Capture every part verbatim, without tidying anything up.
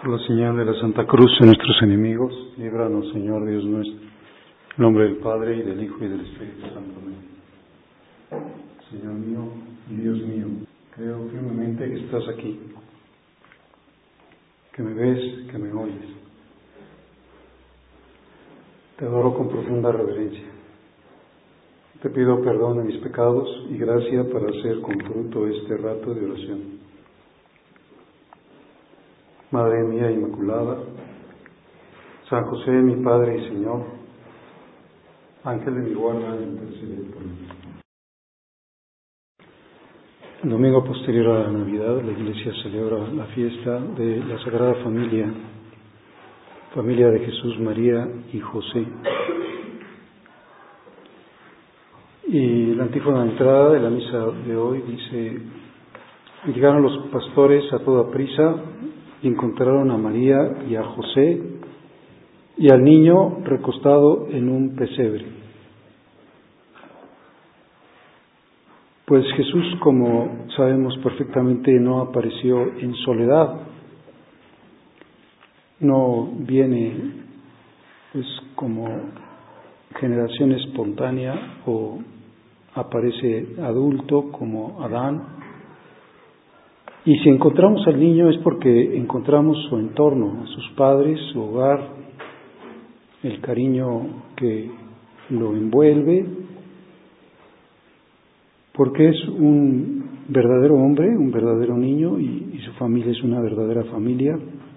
Por la señal de la Santa Cruz de nuestros enemigos, líbranos, Señor Dios nuestro. En nombre del Padre, y del Hijo, y del Espíritu Santo. Amén. Señor mío y Dios mío, creo firmemente que estás aquí, que me ves, que me oyes. Te adoro con profunda reverencia. Te pido perdón de mis pecados y gracia para hacer con fruto este rato de oración. Madre mía Inmaculada, San José, mi Padre y Señor, Ángel de mi guarda, intercede por mí. El domingo posterior a la Navidad, la Iglesia celebra la fiesta de la Sagrada Familia, familia de Jesús, María y José. Y la antífona de entrada de la misa de hoy dice: llegaron los pastores a toda prisa y encontraron a María y a José y al niño recostado en un pesebre. Pues Jesús, como sabemos perfectamente, no apareció en soledad, no viene pues como generación espontánea o aparece adulto como Adán. Y si encontramos al niño es porque encontramos su entorno, a sus padres, su hogar, el cariño que lo envuelve, porque es un verdadero hombre, un verdadero niño, y, y su familia es una verdadera familia,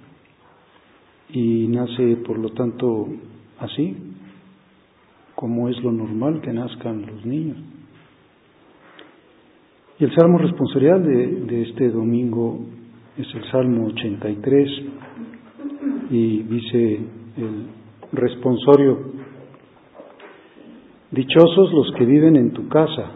y nace por lo tanto así, como es lo normal que nazcan los niños. Y el salmo responsorial de, de este domingo es el Salmo ochenta y tres, y dice el responsorio: dichosos los que viven en tu casa,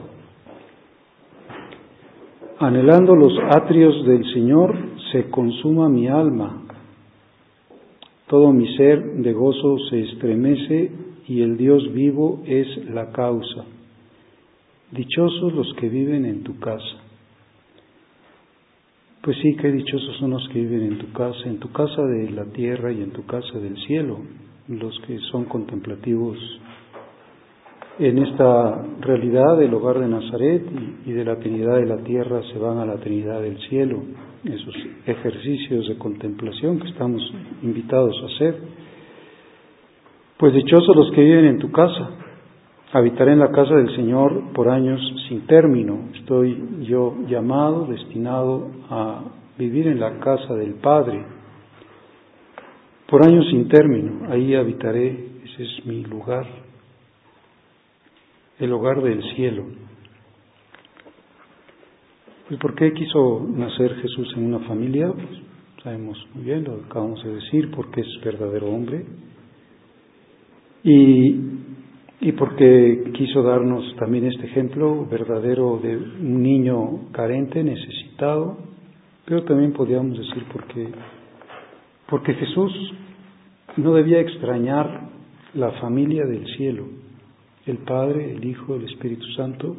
anhelando los atrios del Señor, se consuma mi alma, todo mi ser de gozo se estremece, y el Dios vivo es la causa. Dichosos los que viven en tu casa. Pues sí, qué dichosos son los que viven en tu casa, en tu casa de la tierra y en tu casa del cielo, los que son contemplativos en esta realidad del hogar de Nazaret y de la Trinidad de la tierra se van a la Trinidad del cielo, esos ejercicios de contemplación que estamos invitados a hacer. Pues dichosos los que viven en tu casa. Habitaré en la casa del Señor por años sin término. Estoy yo llamado, destinado a vivir en la casa del Padre por años sin término. Ahí habitaré, ese es mi lugar, el hogar del cielo. Pues ¿por qué quiso nacer Jesús en una familia? Pues sabemos muy bien, lo acabamos de decir, porque es verdadero hombre. Y Y porque quiso darnos también este ejemplo verdadero de un niño carente, necesitado, pero también podríamos decir porque, porque Jesús no debía extrañar la familia del cielo, el Padre, el Hijo, el Espíritu Santo,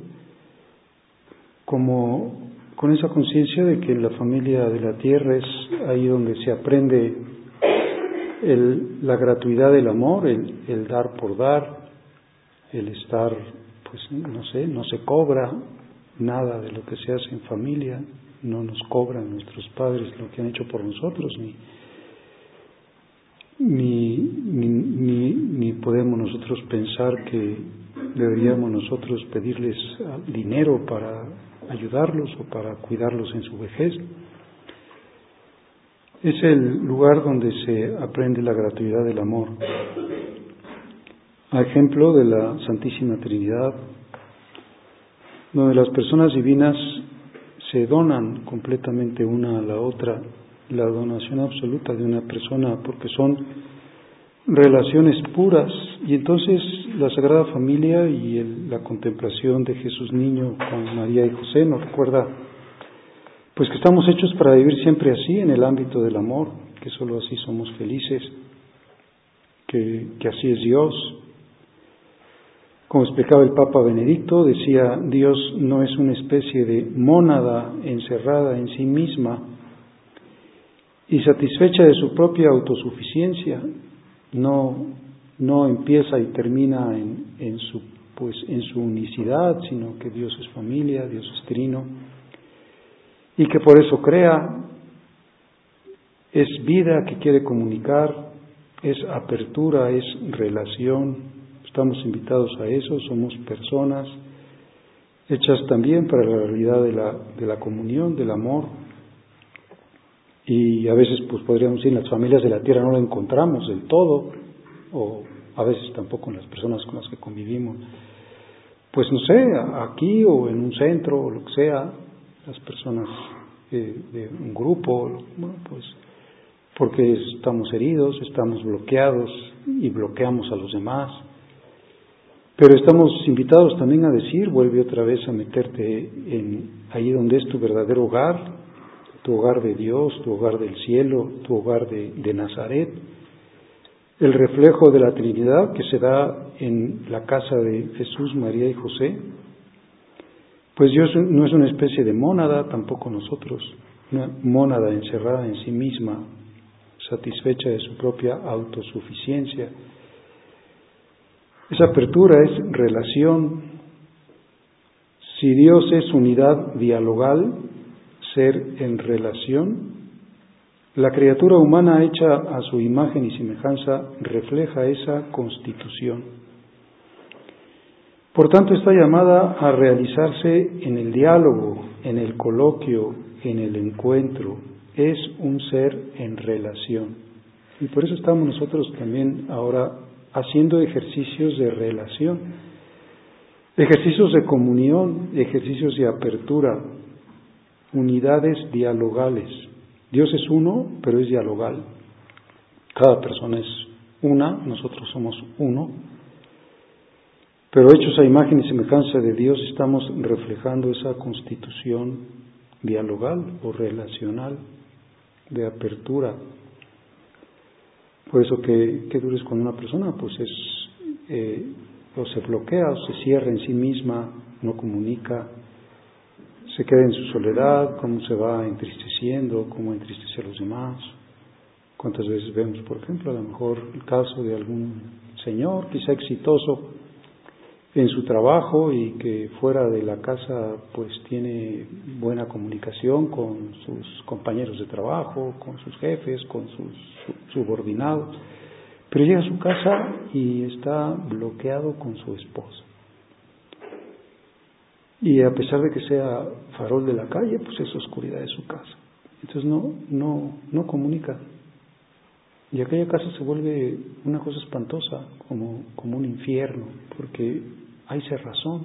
como con esa conciencia de que la familia de la tierra es ahí donde se aprende el, la gratuidad del amor, el, el dar por dar, el estar, pues no sé, no se cobra nada de lo que se hace en familia, no nos cobran nuestros padres lo que han hecho por nosotros, ni, ni, ni, ni, ni podemos nosotros pensar que deberíamos nosotros pedirles dinero para ayudarlos o para cuidarlos en su vejez. Es el lugar donde se aprende la gratuidad del amor. A ejemplo de la Santísima Trinidad, donde las personas divinas se donan completamente una a la otra, la donación absoluta de una persona, porque son relaciones puras, y entonces la Sagrada Familia y el, la contemplación de Jesús niño con María y José nos recuerda pues que estamos hechos para vivir siempre así, en el ámbito del amor, que solo así somos felices, que, que así es Dios. Como explicaba el Papa Benedicto, decía: Dios no es una especie de mónada encerrada en sí misma y satisfecha de su propia autosuficiencia, no, no empieza y termina en, en su, pues, en su unicidad, sino que Dios es familia, Dios es trino, y que por eso crea, es vida que quiere comunicar, es apertura, es relación. Estamos invitados a eso, somos personas hechas también para la realidad de la, de la comunión, del amor. Y a veces, pues podríamos decir, en las familias de la tierra no lo encontramos del todo, o a veces tampoco en las personas con las que convivimos. Pues no sé, aquí o en un centro o lo que sea, las personas eh, de un grupo, bueno, pues porque estamos heridos, estamos bloqueados y bloqueamos a los demás. Pero estamos invitados también a decir, vuelve otra vez a meterte en ahí donde es tu verdadero hogar, tu hogar de Dios, tu hogar del cielo, tu hogar de, de Nazaret, el reflejo de la Trinidad que se da en la casa de Jesús, María y José. Pues Dios no es una especie de mónada, tampoco nosotros, una mónada encerrada en sí misma, satisfecha de su propia autosuficiencia. Esa apertura es relación. Si Dios es unidad dialogal, ser en relación, la criatura humana hecha a su imagen y semejanza refleja esa constitución. Por tanto, está llamada a realizarse en el diálogo, en el coloquio, en el encuentro. Es un ser en relación. Y por eso estamos nosotros también ahora haciendo ejercicios de relación, ejercicios de comunión, ejercicios de apertura, unidades dialogales. Dios es uno, pero es dialogal. Cada persona es una, nosotros somos uno, pero hechos a imagen y semejanza de Dios estamos reflejando esa constitución dialogal o relacional de apertura. Por eso que, que dures con una persona, pues es eh, o se bloquea o se cierra en sí misma, no comunica, se queda en su soledad, cómo se va entristeciendo, cómo entristece a los demás. Cuántas veces vemos, por ejemplo, a lo mejor el caso de algún señor, quizá exitoso en su trabajo y que fuera de la casa pues tiene buena comunicación con sus compañeros de trabajo, con sus jefes, con sus subordinados, pero llega a su casa y está bloqueado con su esposa. Y a pesar de que sea farol de la calle, pues es oscuridad de su casa. Entonces no, no, no comunica. Y aquella casa se vuelve una cosa espantosa, como, como un infierno, porque hay cerrazón.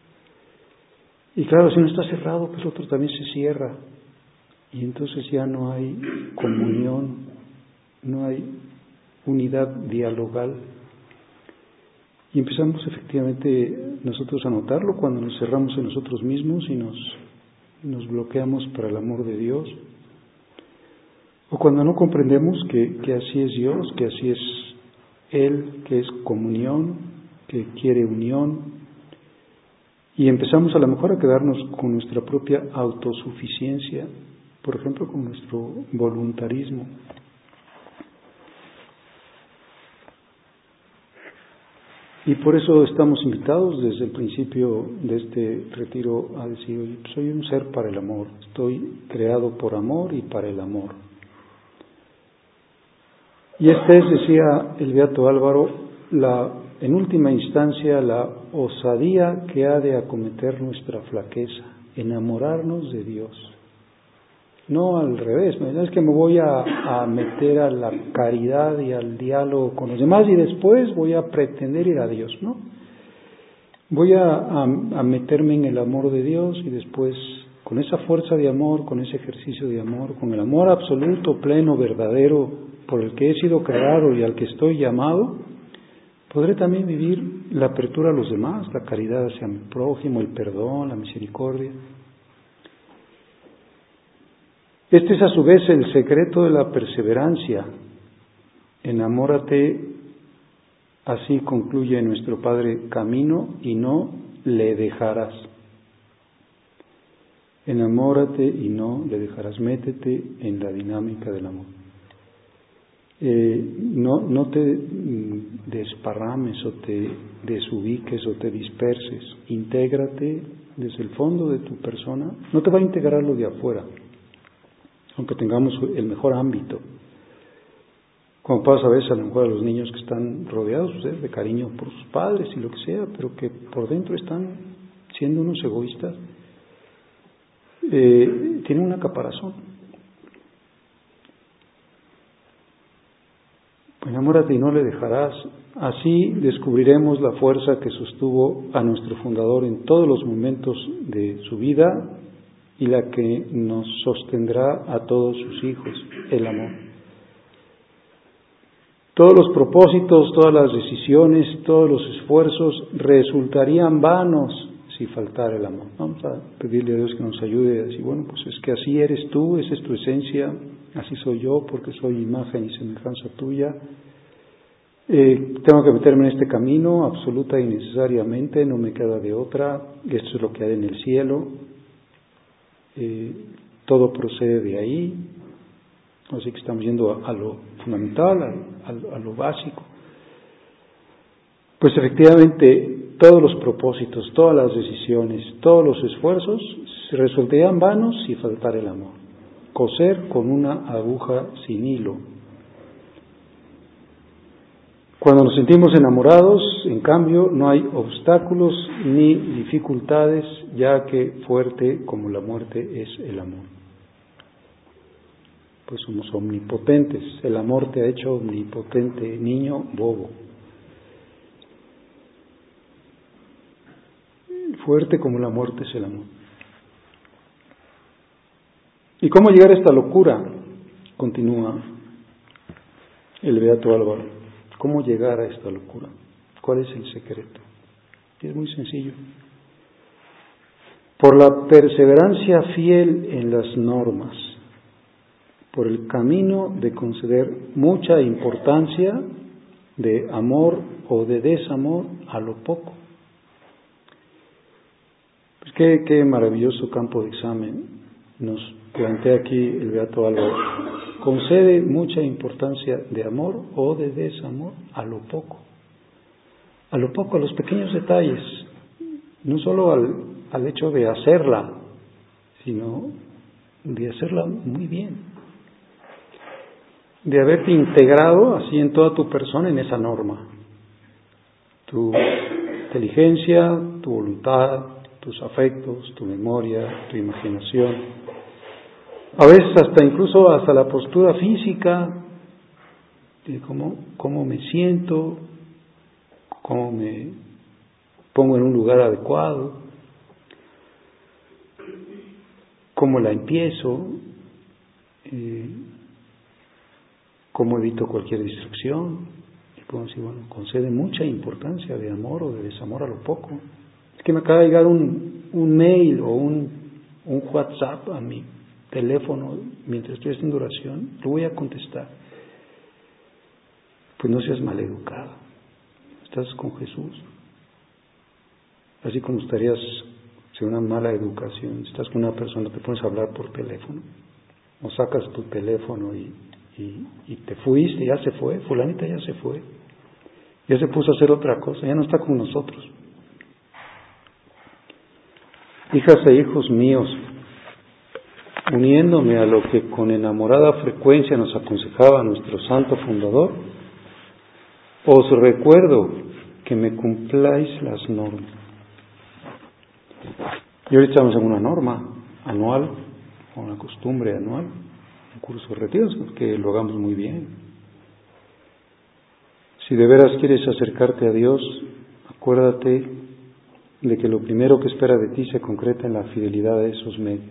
Y claro, si no está cerrado, pues el otro también se cierra. Y entonces ya no hay comunión, no hay unidad dialogal. Y empezamos efectivamente nosotros a notarlo cuando nos cerramos en nosotros mismos y nos, nos bloqueamos para el amor de Dios. O cuando no comprendemos que, que así es Dios, que así es Él, que es comunión, que quiere unión, y empezamos a lo mejor a quedarnos con nuestra propia autosuficiencia, por ejemplo, con nuestro voluntarismo. Y por eso estamos invitados desde el principio de este retiro a decir, soy un ser para el amor, estoy creado por amor y para el amor. Y esta es, decía el beato Álvaro, la, en última instancia, la osadía que ha de acometer nuestra flaqueza, enamorarnos de Dios. No al revés, no es que me voy a, a meter a la caridad y al diálogo con los demás y después voy a pretender ir a Dios, ¿no? Voy a, a, a meterme en el amor de Dios y después, con esa fuerza de amor, con ese ejercicio de amor, con el amor absoluto, pleno, verdadero, por el que he sido creado y al que estoy llamado, podré también vivir la apertura a los demás, la caridad hacia mi prójimo, el perdón, la misericordia. Este es a su vez el secreto de la perseverancia. Enamórate, así concluye nuestro Padre Camino, y no le dejarás. Enamórate y no le dejarás. Métete en la dinámica del amor. Eh, no, no te desparrames o te desubiques o te disperses. Intégrate desde el fondo de tu persona. No te va a integrar lo de afuera, aunque tengamos el mejor ámbito. Como pasa a veces a lo mejor a los niños que están rodeados ¿eh? de cariño por sus padres y lo que sea, pero que por dentro están siendo unos egoístas, eh, tienen una caparazón. Enamórate y no le dejarás. Así descubriremos la fuerza que sostuvo a nuestro fundador en todos los momentos de su vida y la que nos sostendrá a todos sus hijos, el amor. Todos los propósitos, todas las decisiones, todos los esfuerzos resultarían vanos si faltara el amor. Vamos a pedirle a Dios que nos ayude a decir, bueno, pues es que así eres tú, esa es tu esencia, así soy yo porque soy imagen y semejanza tuya. Eh, tengo que meterme en este camino absoluta y necesariamente, no me queda de otra, esto es lo que hay en el cielo, eh, todo procede de ahí, así que estamos yendo a, a lo fundamental, a, a, a lo básico. Pues efectivamente, todos los propósitos, todas las decisiones, todos los esfuerzos se resultarían vanos si faltara el amor. Coser con una aguja sin hilo. Cuando nos sentimos enamorados, en cambio, no hay obstáculos ni dificultades, ya que fuerte como la muerte es el amor. Pues somos omnipotentes. El amor te ha hecho omnipotente, niño bobo. Fuerte como la muerte es el amor. ¿Y cómo llegar a esta locura? Continúa el beato Álvaro. ¿Cómo llegar a esta locura? ¿Cuál es el secreto? Es muy sencillo. Por la perseverancia fiel en las normas, por el camino de conceder mucha importancia de amor o de desamor a lo poco. Pues qué, qué maravilloso campo de examen nos plantea aquí el beato Álvaro. Concede mucha importancia de amor o de desamor a lo poco. A lo poco, a los pequeños detalles. No solo al, al hecho de hacerla, sino de hacerla muy bien. De haberte integrado así en toda tu persona en esa norma. Tu inteligencia, tu voluntad, tus afectos, tu memoria, tu imaginación. A veces hasta incluso hasta la postura física, de cómo, cómo me siento, cómo me pongo en un lugar adecuado, cómo la empiezo, eh, cómo evito cualquier distracción. Y puedo decir, bueno, concede mucha importancia de amor o de desamor a lo poco. Es que me acaba de llegar un, un mail o un, un WhatsApp a mí teléfono mientras estoy haciendo oración, lo voy a contestar. Pues no seas maleducado. Estás con Jesús. Así como estarías sin una mala educación, estás con una persona, te pones a hablar por teléfono, o sacas tu teléfono y, y, y te fuiste, ya se fue, fulanita ya se fue, ya se puso a hacer otra cosa, ya no está con nosotros. Hijas e hijos míos, uniéndome a lo que con enamorada frecuencia nos aconsejaba nuestro santo fundador, os recuerdo que me cumpláis las normas. Y ahorita estamos en una norma anual, o una costumbre anual, un curso de retiros, que lo hagamos muy bien. Si de veras quieres acercarte a Dios, acuérdate de que lo primero que espera de ti se concreta en la fidelidad a esos medios.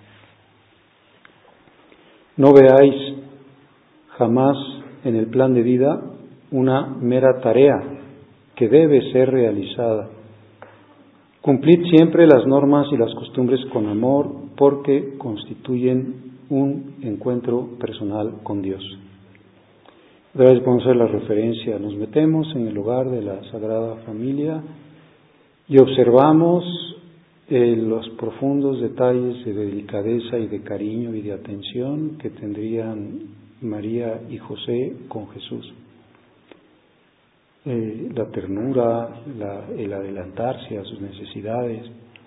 No veáis jamás en el plan de vida una mera tarea que debe ser realizada. Cumplid siempre las normas y las costumbres con amor, porque constituyen un encuentro personal con Dios. Otra vez podemos hacer la referencia. Nos metemos en el hogar de la Sagrada Familia y observamos eh, los profundos detalles de delicadeza y de cariño y de atención que tendrían María y José con Jesús. Eh, la ternura, la, el adelantarse a sus necesidades,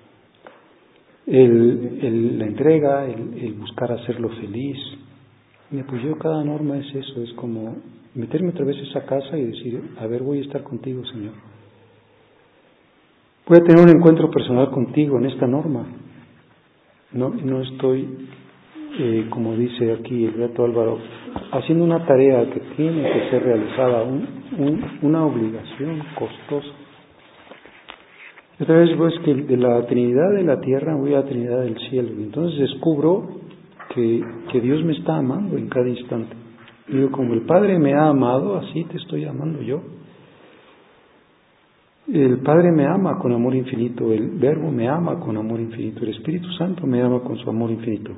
el, el, la entrega, el, el buscar hacerlo feliz. Y pues yo cada norma es eso, es como meterme otra vez a esa casa y decir, a ver, voy a estar contigo, Señor. Voy a tener un encuentro personal contigo en esta norma. No, no estoy, eh, como dice aquí el Beato Álvaro, haciendo una tarea que tiene que ser realizada, un, un, una obligación costosa. Otra vez pues que de la Trinidad de la tierra voy a la Trinidad del cielo. Y entonces descubro que, que Dios me está amando en cada instante. Digo, como el Padre me ha amado, así te estoy amando yo. El Padre me ama con amor infinito, el Verbo me ama con amor infinito, el Espíritu Santo me ama con su amor infinito.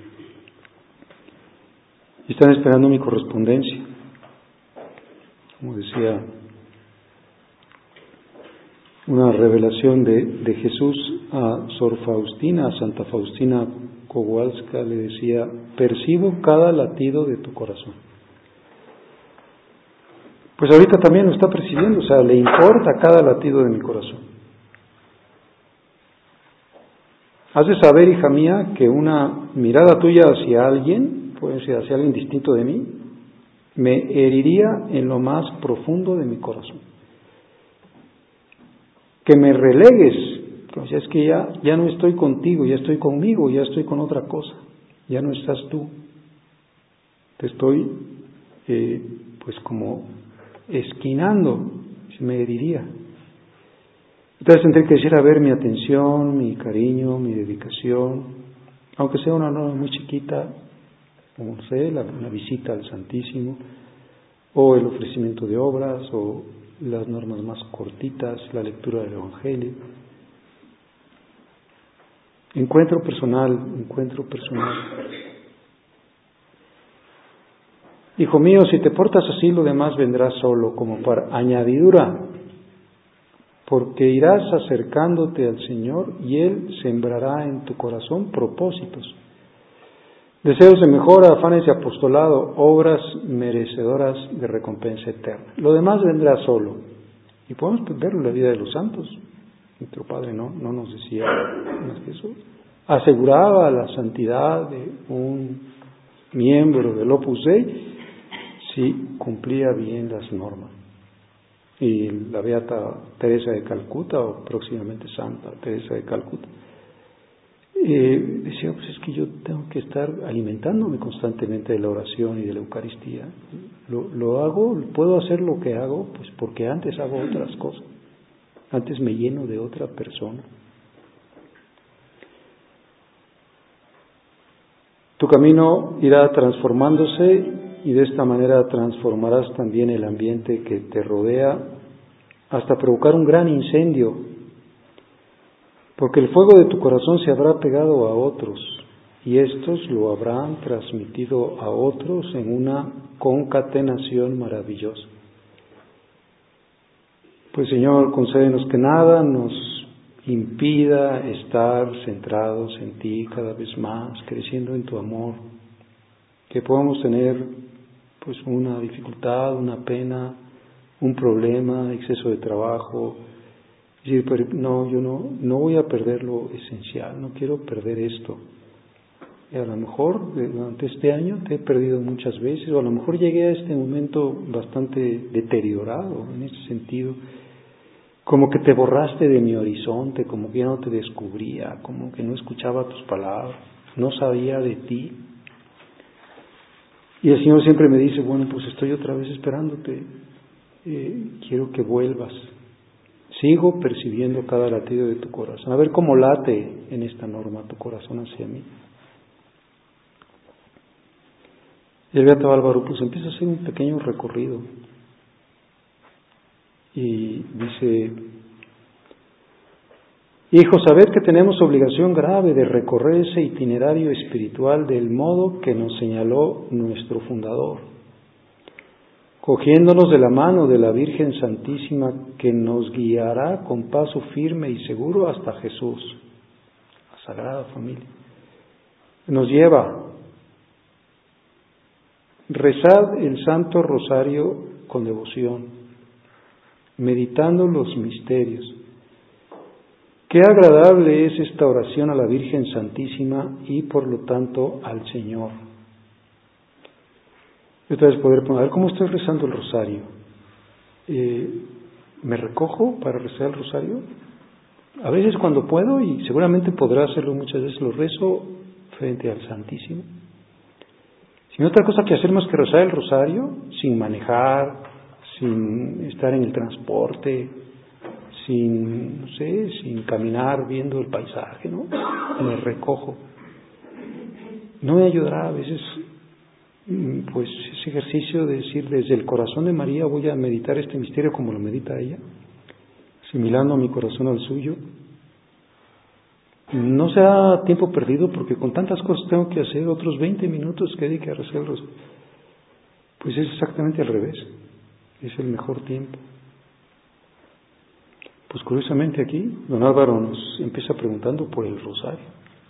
Y están esperando mi correspondencia. Como decía una revelación de, de Jesús a Sor Faustina, a Santa Faustina Kowalska, le decía, percibo cada latido de tu corazón. Pues ahorita también lo está percibiendo, o sea, le importa cada latido de mi corazón. Has de saber, hija mía, que una mirada tuya hacia alguien, puede ser hacia alguien distinto de mí, me heriría en lo más profundo de mi corazón. Que me relegues, pues es que ya, ya no estoy contigo, ya estoy conmigo, ya estoy con otra cosa, ya no estás tú. Te estoy, eh, pues como esquinando, me heriría. Entonces tendré que decir, a ver, mi atención, mi cariño, mi dedicación, aunque sea una norma muy chiquita, como sé, la, una visita al Santísimo, o el ofrecimiento de obras, o las normas más cortitas, la lectura del Evangelio. Encuentro personal, encuentro personal. Hijo mío, si te portas así, lo demás vendrá solo, como para añadidura, porque irás acercándote al Señor y Él sembrará en tu corazón propósitos, deseos de mejora, afanes de apostolado, obras merecedoras de recompensa eterna. Lo demás vendrá solo. Y podemos verlo en la vida de los santos. Nuestro Padre no, no nos decía más que eso. Aseguraba la santidad de un miembro del Opus Dei si cumplía bien las normas. Y la beata Teresa de Calcuta, o próximamente Santa Teresa de Calcuta, eh, decía, pues es que yo tengo que estar alimentándome constantemente de la oración y de la Eucaristía. Lo, lo hago, puedo hacer lo que hago, pues porque antes hago otras cosas. Antes me lleno de otra persona. Tu camino irá transformándose y de esta manera transformarás también el ambiente que te rodea hasta provocar un gran incendio, porque el fuego de tu corazón se habrá pegado a otros y estos lo habrán transmitido a otros en una concatenación maravillosa. Pues Señor, concédenos que nada nos impida estar centrados en Ti cada vez más, creciendo en Tu amor, que podamos tener pues una dificultad, una pena, un problema, exceso de trabajo, decir, pero no, yo no, no voy a perder lo esencial, no quiero perder esto. Y a lo mejor durante este año te he perdido muchas veces, o a lo mejor llegué a este momento bastante deteriorado en ese sentido, como que te borraste de mi horizonte, como que ya no te descubría, como que no escuchaba tus palabras, no sabía de ti. Y el Señor siempre me dice, bueno, pues estoy otra vez esperándote, eh, quiero que vuelvas. Sigo percibiendo cada latido de tu corazón. A ver cómo late en esta norma tu corazón hacia mí. Y el Beato Álvaro pues empieza a hacer un pequeño recorrido. Y dice, hijos, sabed que tenemos obligación grave de recorrer ese itinerario espiritual del modo que nos señaló nuestro fundador, cogiéndonos de la mano de la Virgen Santísima que nos guiará con paso firme y seguro hasta Jesús. Sagrada Familia. Nos lleva, rezad el Santo Rosario con devoción, meditando los misterios. Qué agradable es esta oración a la Virgen Santísima y por lo tanto al Señor. Y otra vez poder poner, a ver cómo estoy rezando el rosario. Eh, ¿Me recojo para rezar el rosario? A veces cuando puedo, y seguramente podrá hacerlo muchas veces, lo rezo frente al Santísimo. Sin otra cosa que hacer más que rezar el rosario, sin manejar, sin estar en el transporte, sin, no sé, sin caminar viendo el paisaje, ¿no? Me recojo. No me ayudará a veces, pues, ese ejercicio de decir desde el corazón de María voy a meditar este misterio como lo medita ella, asimilando mi corazón al suyo. No sea tiempo perdido porque con tantas cosas tengo que hacer, otros veinte minutos que dedique a rezar el rosario. Pues es exactamente al revés, es el mejor tiempo. Pues curiosamente aquí, don Álvaro nos empieza preguntando por el rosario.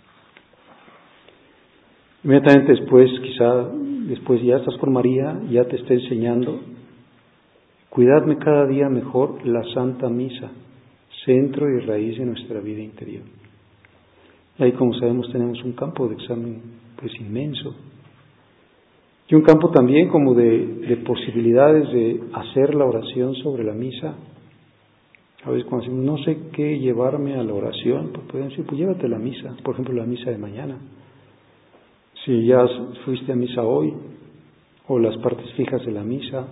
Inmediatamente después, quizá después ya estás con María, ya te está enseñando, cuidadme cada día mejor la Santa Misa, centro y raíz de nuestra vida interior. Y ahí, como sabemos, tenemos un campo de examen pues inmenso. Y un campo también como de, de posibilidades de hacer la oración sobre la misa. A veces cuando decimos, no sé qué llevarme a la oración, pues pueden decir, pues llévate la misa, por ejemplo la misa de mañana. Si ya fuiste a misa hoy, o las partes fijas de la misa,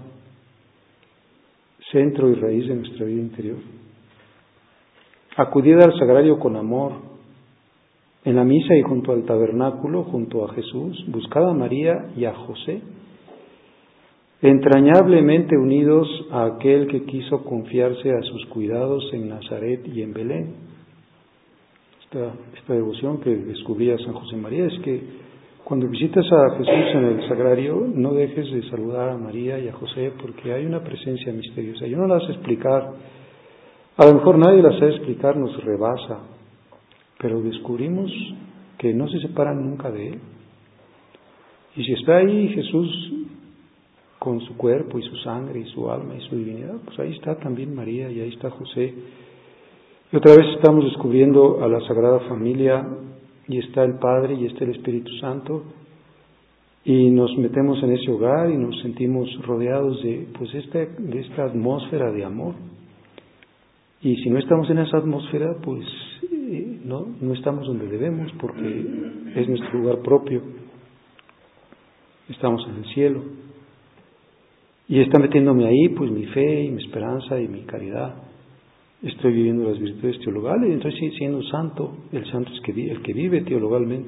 centro y raíz de nuestra vida interior. Acudid al sagrario con amor. En la misa y junto al tabernáculo, junto a Jesús, buscad a María y a José, entrañablemente unidos a aquel que quiso confiarse a sus cuidados en Nazaret y en Belén. Esta, esta devoción que descubría San José María es que cuando visitas a Jesús en el sagrario, no dejes de saludar a María y a José porque hay una presencia misteriosa. Yo no la sé explicar, a lo mejor nadie la sabe explicar, nos rebasa, pero descubrimos que no se separan nunca de Él. Y si está ahí Jesús con su cuerpo y su sangre y su alma y su divinidad, pues ahí está también María y ahí está José. Y otra vez estamos descubriendo a la Sagrada Familia y está el Padre y está el Espíritu Santo y nos metemos en ese hogar y nos sentimos rodeados de, pues, esta, de esta atmósfera de amor. Y si no estamos en esa atmósfera, pues eh, no, no estamos donde debemos porque es nuestro lugar propio. Estamos en el cielo. Y está metiéndome ahí, pues, mi fe y mi esperanza y mi caridad. Estoy viviendo las virtudes teologales y entonces siendo santo. El santo es que, el que vive teologalmente.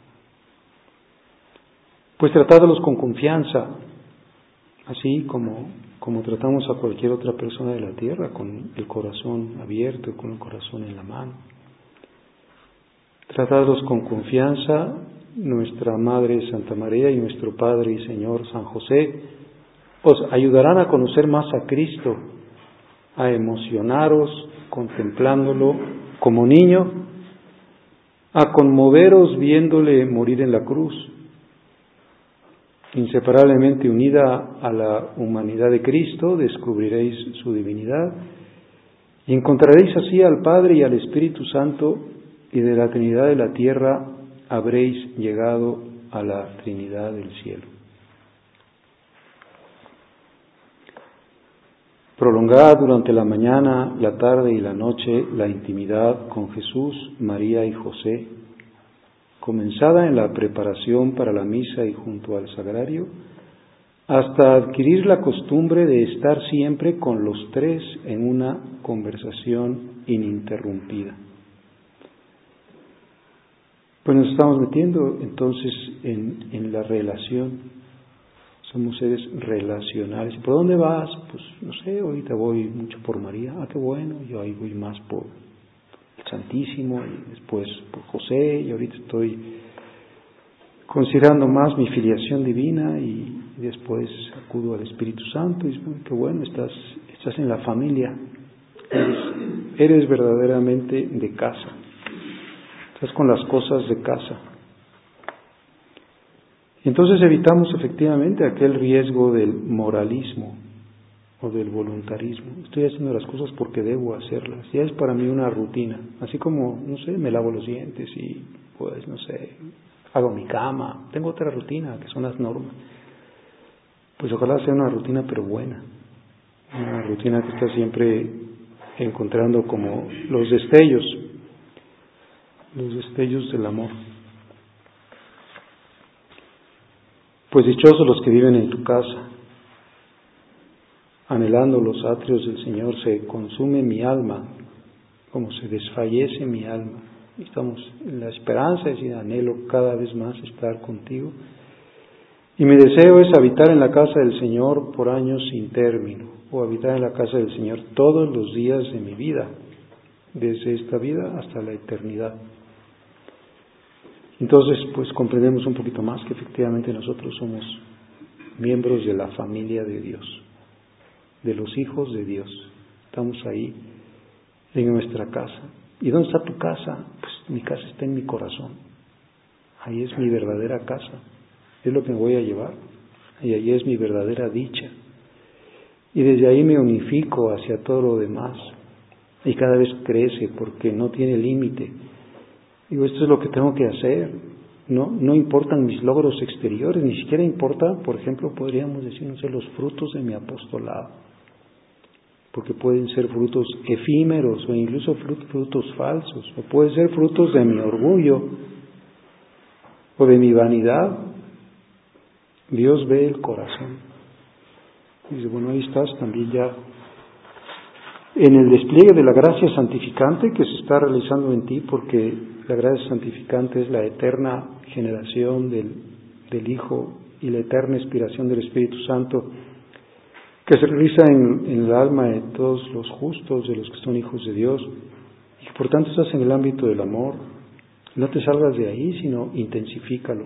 Pues tratadlos con confianza, así como, como tratamos a cualquier otra persona de la tierra, con el corazón abierto, con el corazón en la mano. Tratadlos con confianza, nuestra Madre Santa María y nuestro Padre y Señor San José os ayudarán a conocer más a Cristo, a emocionaros contemplándolo como niño, a conmoveros viéndole morir en la cruz, inseparablemente unida a la humanidad de Cristo, descubriréis su divinidad y encontraréis así al Padre y al Espíritu Santo y de la Trinidad de la tierra habréis llegado a la Trinidad del cielo. Prolongad durante la mañana, la tarde y la noche la intimidad con Jesús, María y José, comenzada en la preparación para la misa y junto al sagrario, hasta adquirir la costumbre de estar siempre con los tres en una conversación ininterrumpida. Pues nos estamos metiendo entonces en, en la relación. Somos seres relacionales. ¿Por dónde vas? Pues no sé, ahorita voy mucho por María. Ah, qué bueno, yo ahí voy más por el Santísimo y después por José y ahorita estoy considerando más mi filiación divina y después acudo al Espíritu Santo y bueno, qué bueno, estás, estás en la familia, eres, eres verdaderamente de casa. estás con las cosas de casa. Entonces evitamos efectivamente aquel riesgo del moralismo o del voluntarismo. Estoy haciendo las cosas porque debo hacerlas. Ya es para mí una rutina. Así como, no sé, me lavo los dientes y, pues, no sé, hago mi cama. Tengo otra rutina, que son las normas. Pues ojalá sea una rutina, pero buena. Una rutina que está siempre encontrando como los destellos, los destellos del amor. Pues dichosos los que viven en tu casa. Anhelando los atrios del Señor, se consume mi alma, como se desfallece mi alma. Estamos en la esperanza, es decir, anhelo cada vez más estar contigo. Y mi deseo es habitar en la casa del Señor por años sin término, o habitar en la casa del Señor todos los días de mi vida, desde esta vida hasta la eternidad. Entonces, pues comprendemos un poquito más que efectivamente nosotros somos miembros de la familia de Dios, de los hijos de Dios. Estamos ahí en nuestra casa. ¿Y dónde está tu casa? Pues mi casa está en mi corazón. Ahí es mi verdadera casa. Es lo que me voy a llevar. Y ahí es mi verdadera dicha. Y desde ahí me unifico hacia todo lo demás. Y cada vez crece porque no tiene límite. Digo, esto es lo que tengo que hacer. No, no importan mis logros exteriores, ni siquiera importa, por ejemplo, podríamos decir, no sé, los frutos de mi apostolado. Porque pueden ser frutos efímeros o incluso frutos falsos, o pueden ser frutos de mi orgullo o de mi vanidad. Dios ve el corazón. Y dice, bueno, ahí estás también ya en el despliegue de la gracia santificante que se está realizando en ti, porque la gracia santificante es la eterna generación del, del Hijo y la eterna inspiración del Espíritu Santo que se realiza en, en el alma de todos los justos, de los que son hijos de Dios, y que por tanto estás en el ámbito del amor. No te salgas de ahí, sino intensifícalo.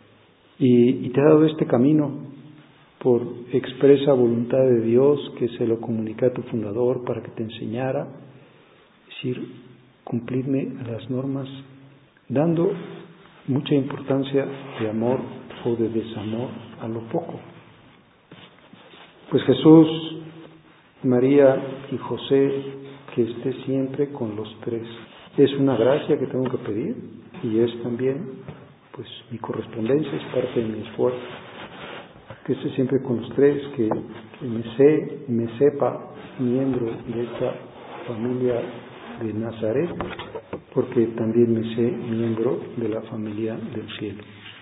Y, y te ha dado este camino por expresa voluntad de Dios, que se lo comunicó a tu fundador para que te enseñara, es decir, cumplirme a las normas, dando mucha importancia de amor o de desamor a lo poco. Pues Jesús, María y José, que esté siempre con los tres. Es una gracia que tengo que pedir y es también, pues, mi correspondencia, es parte de mi esfuerzo. Que esté siempre con los tres, que, que me, sé, me sepa miembro de esta familia de Nazaret, porque también me sé miembro de la familia del cielo.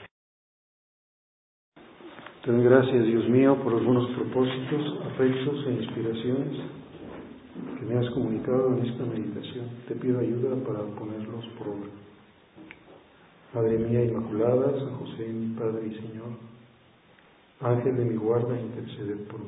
Te doy gracias, Dios mío, por algunos propósitos, afectos e inspiraciones que me has comunicado en esta meditación. Te pido ayuda para ponerlos por obra. Madre mía Inmaculada, San José, mi Padre y Señor, Ángel de mi guarda, interceded por mí.